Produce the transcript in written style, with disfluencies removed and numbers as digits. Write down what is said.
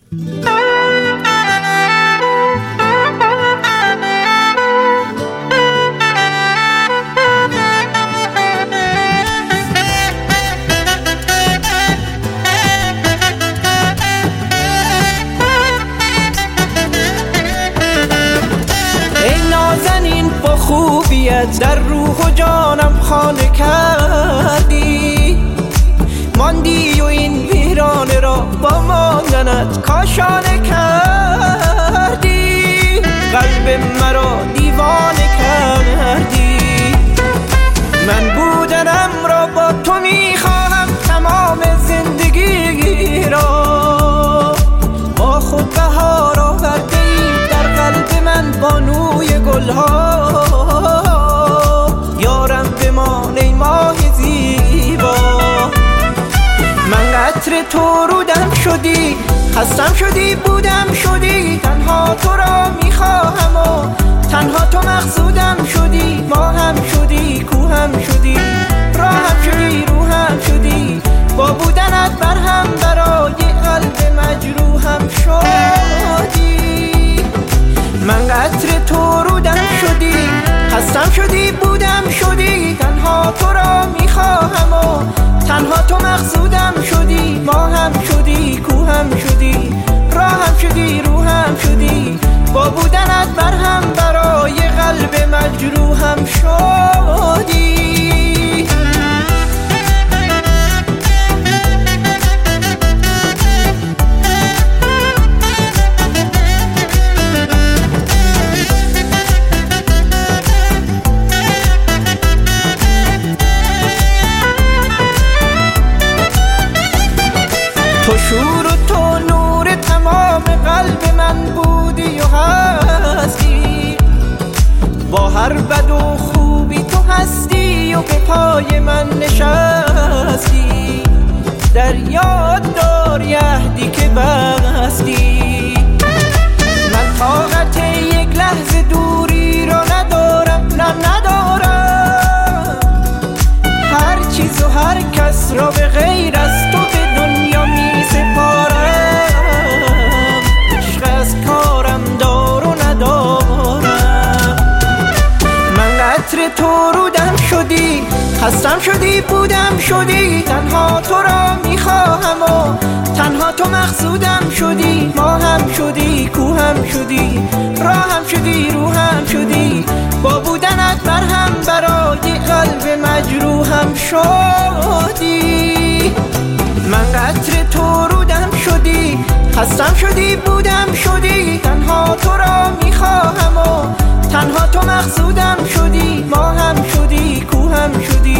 خوبیت در روح و جانم خانه کردی، ماندی و این ویرانه را با ماندنت کاشانه کردی، قلب مرا دیوانه کردی. من بودنم را با تو میخواهم تمام زندگی را، با خود بهار آورده ای در قلب من بانوی گلها. یارم بمان ای ماه زیبا، من قطر تو رودم شدی، خستم شدی بودم شدی، تنها تو را میخواهم و تنها تو مقصودم شدی. ما هم شدی کوهم شدی، راهم شدی روحم شدی، با بودنت برهم برای قلب مجروحم شدی. من قطر تو رودم شدی، خستم شدی بودم شدی، تنها تو را میخواهم و تنها تو مقصودم شدی. ما هم شدی کوهم شدی، راهم شدی روحم شدی، با بودنت برهم برای قلب مجروحم شدی. تو شور و تو نور تمام قلب من بودی و هستی، با هر بد و خوبی تو هستی و به پای من نشستی. در یاد داری عهدی که بستی، من طاقت یک لحظه دوری را ندارم، نه ندارم. هر چیز و هر کس را به غیر از تو به دنیا می سپارم، عشق از کارم دار و ندارم. من قطر تو رودم شدی، خستم شدی بودم شدی، تنها تو را میخواهم و تنها تو مقصودم شدی. ما هم شدی کوهم شدی، راهم شدی روحم شدی، با بودنت برهم برای قلب مجروحم شدی. من قطر تو رودم شدی، خستم شدی بودم شدی، تنها تو را میخواهم و تنها تو مقصودم شدی. ما هم شدی کوهم شدی،